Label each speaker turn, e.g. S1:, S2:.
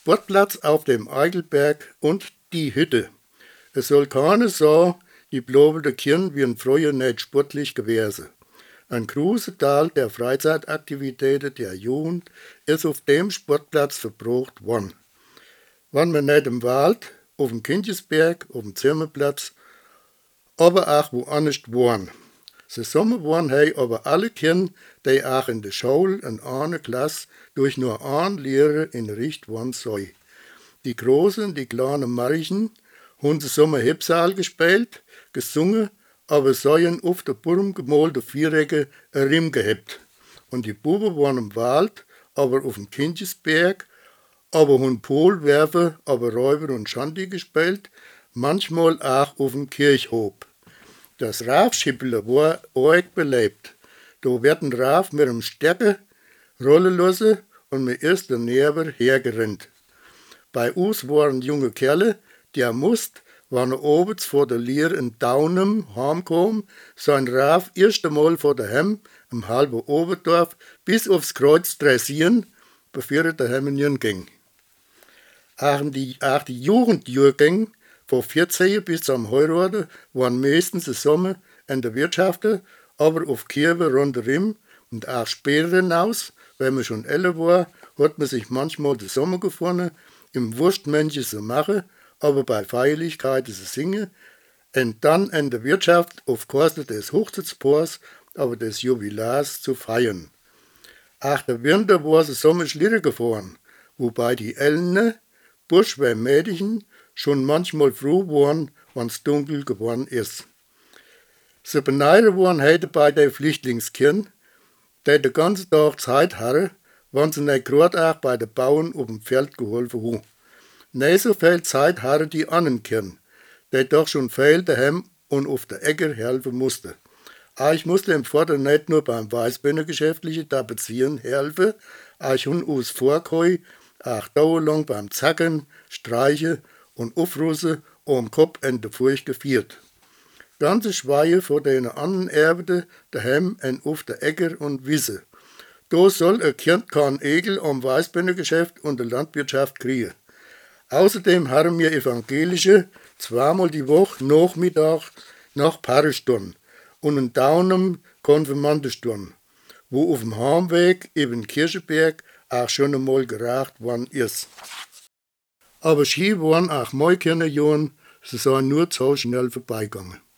S1: Sportplatz auf dem Eigelberg und die Hütte. Es soll keiner sagen, die blobende Kirn wie ein früher nicht sportlich gewesen. Ein großer Teil der Freizeitaktivitäten der Jugend ist auf dem Sportplatz verbracht worden. Wenn man nicht im Wald, auf dem Kindesberg, auf dem Zimmerplatz, aber auch woanders waren. Zusammen waren hei aber alle Kinder, die auch in der Schule in einer Klasse durch nur einen Lehrer in Richt waren soll. Die großen, die kleinen Marchen haben zusammen Hepsaal gespielt, gesungen, aber seien auf der Burm gemalte Vierecke ein Rimm gehabt. Und die Buben waren im Wald, aber auf dem Kindesberg, aber haben Polwerfer, aber Räuber und Schandi gespielt, manchmal auch auf dem Kirchhof. Das Rafschippele war arg belebt. Da wird ein Raf mit einem Stecker rollen lassen und mir erst der Nerver hergerannt. Bei uns waren junge Kerle, der musst, wenn er abends vor der Lehre in Daunem heimkam, sein Raf erst einmal vor der Heim im halben Oberdorf bis aufs Kreuz dressieren, bevor er daheim ging. Auch die Jugendjahrgänge von 14 bis zum Heiraten waren meistens zusammen in der Wirtschaft, aber auf Kirche rundherum und auch später hinaus, wenn man schon älter war, hat man sich manchmal zusammengefunden, im Wurstmännchen zu machen, aber bei Feierlichkeiten zu singen, und dann in der Wirtschaft auf Kosten des Hochzeitspaars, aber des Jubilars zu feiern. Auch der Winter war zusammen Schlitten gefahren, wobei die Eltern, Bursch wie Mädchen, schon manchmal froh waren, wenn's dunkel geworden ist. Sie beneiden waren heute bei den Flüchtlingskindern, die den ganzen Tag Zeit hatten, wenn sie nicht gerade auch bei den Bauern auf dem Feld geholfen haben. Nicht so viel Zeit hatten die anderen Kinder, die doch schon viel daheim und auf der Äcker helfen mussten. Ich musste im Vater nicht nur beim Weißbändergeschäftlichen Tapezieren helfen, ich hun aus Vorkeu auch dauerlang beim Zacken, Streichen und Aufrüssen am Kopf in der Furcht geführt. Ganze Schweie vor den anderen Erbeten daheim und auf der Äcker und Wiese. Da soll ein Kind kein Egel am Weißbändergeschäft und der Landwirtschaft kriegen. Außerdem haben wir Evangelische zweimal die Woche Nachmittag nach Pfarrerstunde und in Daunem Konfirmandenstunde, wo auf dem Heimweg eben Kirchenberg auch schon einmal geracht worden ist. Aber Ski waren auch meine Kinderjahren, sie seien nur so schnell vorbeigegangen.